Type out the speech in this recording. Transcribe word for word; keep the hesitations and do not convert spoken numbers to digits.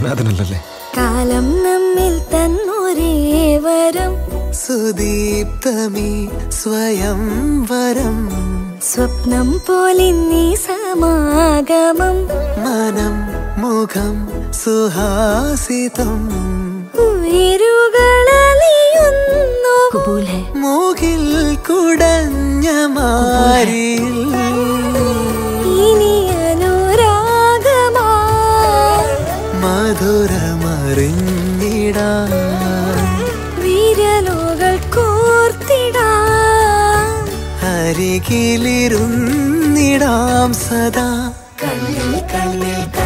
അതിനല്ലല്ലേ. കാലം നമ്മിൽ തന്നൊരേ വരം, സുദീപ്തമീ സ്വയം വരം, സ്വപ്നം പോലെ നീ സമാഗമം, മനം മുഖം സുഹാസിതം, ഉയരുകളലിയുന്നു മൂകിൽ കുടഞ്ഞ മാരിൽ ഇനി അനുരാഗമാ മധുരമറിഞ്ഞിടാൻ വിരലുകൾ കോർത്തിടാൻ അരികിലിരുന്നിടാം സദാ. കണ്ണിൽ കണ്ണിൽ